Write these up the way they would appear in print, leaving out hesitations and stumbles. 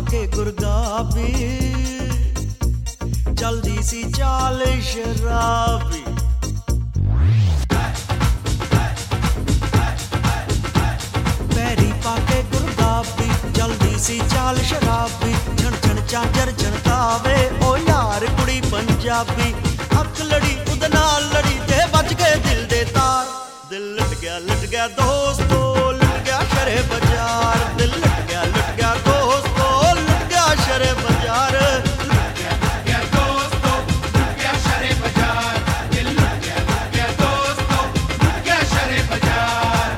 के गुरगाबी, जल्दी सी चाल शराबी। पैरी पाके गुरगाबी, जल्दी सी चाल शराबी। छण छण झांझर झणकावे ओ यार कुड़ी पंजाबी। अख लड़ी उदे नाल लड़ी ते बज गए दिल दे तार। दिल लट गया दोस्तो, लट गया शरे बाजार। दिल लट गया दोस्तो, लट गया शरे बाजार। लट गया दोस्तो, लट गया शरे बाजार। दिल लट गया दोस्तो, लट गया शरे बाजार।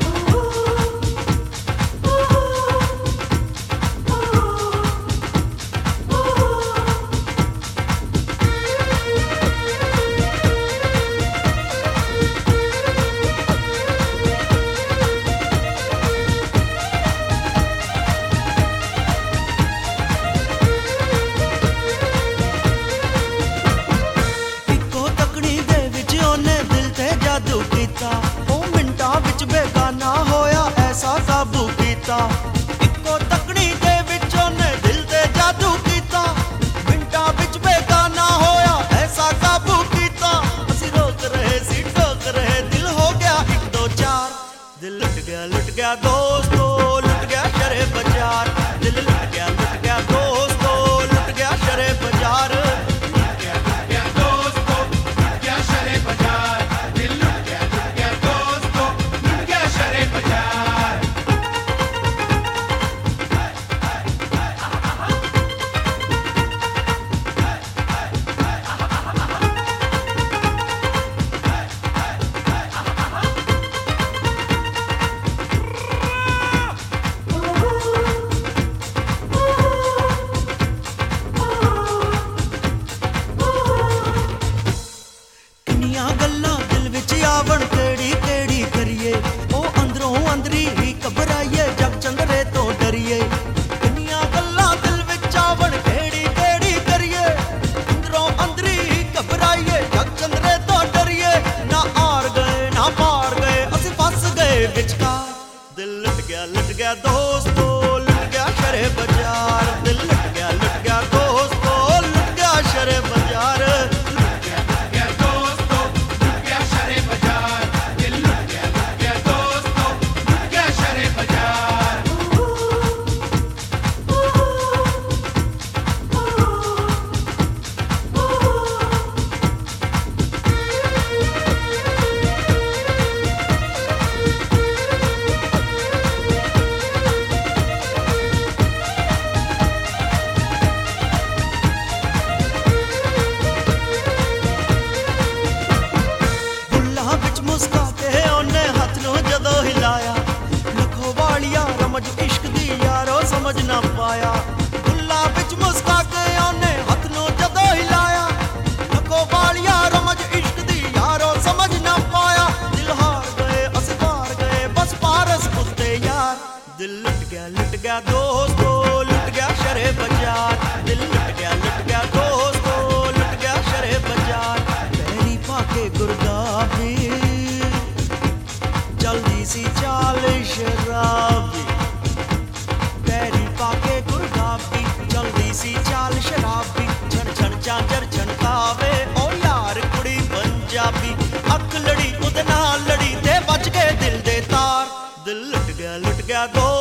इक्को तकड़ी दे विच ओने दिल ते जादू कीता। मिंटां विच बेगाना होया ऐसा काबू कीता। असीं रोक रहे सी टोक रहे, दिल हो गया 1 2 4। दिल लट गया दोस्तो, लट गया शरे बाजार। दिल लट गया दोस्तो, लट गया शरे बाजार। लट गया दोस्तो, लट गया शरे बाजार। दिल लट गया दोस्तो, लट गया शरे बाजार। गल्लां दिल विच आवण केड़ी केड़ी करिए। ओ अंदरों अंदरी ही घबराइए, जग चंदरे तो डरिए। किन्नियां गल्लां दिल विच आवण केड़ी केड़ी करिए। अंदरों अंदरी ही घबराइए, जग चंदरे तो डरिए। ना हार गए ना पार गए, असीं फस गए विचकार। दिल लट गया दोस्तो, लट गया शरे बाजार। दिल लट गया दोस्तो, लट गया शरे बाजार। इश्क दी यारो समझ ना पाया। गुल्ला विच मुस्का के ओने हथ नूं जदों हिलाया। लखो वालिया रमज इश्क दी यारो समझ ना पाया। दिल हार गए अस पार गए, बस पारस उसते यार। दिल लट गया दोस्तो, लट गया शरे बाजार। दिल लट गया दोस्तो, लट गया शरे बाजार। पैरी पाके गुरगाबी, जल्दी सी चाल शराबी। पैरी पाके गुरगाबी, जल्दी सी चाल शराबी। छण छण झांझर झणकावे ओ यार कुड़ी पंजाबी। अख लड़ी उदे नाल लड़ी ते बज गए दिल दे तार। दिल लट गया